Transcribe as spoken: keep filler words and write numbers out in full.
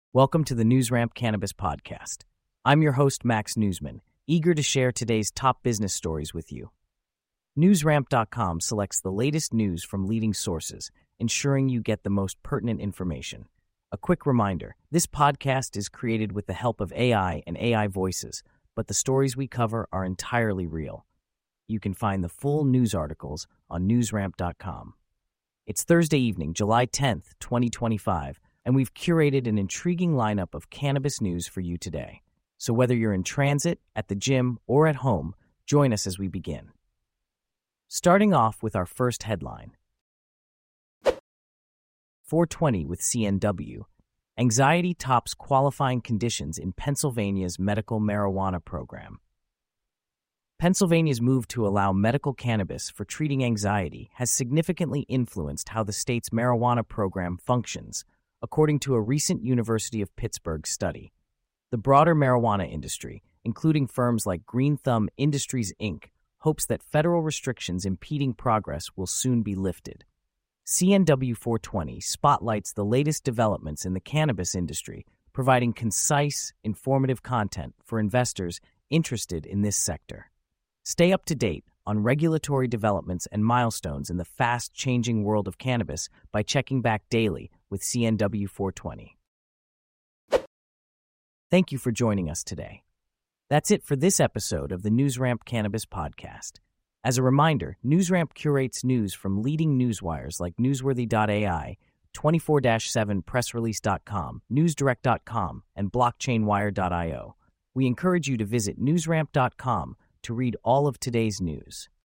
Welcome to the NewsRamp Cannabis Podcast. I'm your host, Max Newsman, eager to share today's top business stories with you. NewsRamp dot com selects the latest news from leading sources, ensuring you get the most pertinent information. A quick reminder, this podcast is created with the help of A I and A I voices, but the stories we cover are entirely real. You can find the full news articles on NewsRamp dot com. It's Thursday evening, July tenth, twenty twenty-five, and we've curated an intriguing lineup of cannabis news for you today. So whether you're in transit, at the gym, or at home, join us as we begin. Starting off with our first headline. four twenty with C N W. Anxiety tops qualifying conditions in Pennsylvania's medical marijuana program. Pennsylvania's move to allow medical cannabis for treating anxiety has significantly influenced how the state's marijuana program functions, according to a recent University of Pittsburgh study. The broader marijuana industry, including firms like Green Thumb Industries, Incorporated, hopes that federal restrictions impeding progress will soon be lifted. C N W four twenty spotlights the latest developments in the cannabis industry, providing concise, informative content for investors interested in this sector. Stay up to date on regulatory developments and milestones in the fast-changing world of cannabis by checking back daily with C N W four twenty. Thank you for joining us today. That's it for this episode of the NewsRamp Cannabis Podcast. As a reminder, NewsRamp curates news from leading newswires like Newsworthy dot A I, twenty-four seven press release dot com, newsdirect dot com, and blockchain wire dot io. We encourage you to visit newsramp dot com to read all of today's news.